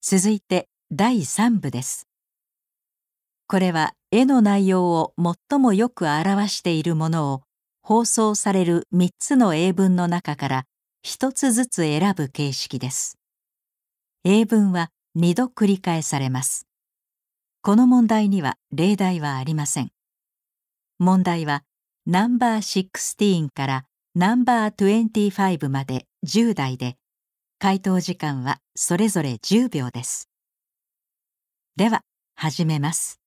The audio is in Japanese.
続いて第3部です。これは絵の内容を最もよく表しているものを放送される3つの英文の中から1つずつ選ぶ形式です。英文は2度繰り返されます。この問題には例題はありません。問題はナンバー16からナンバー25まで10題で、回答時間はそれぞれ10秒です。では始めます。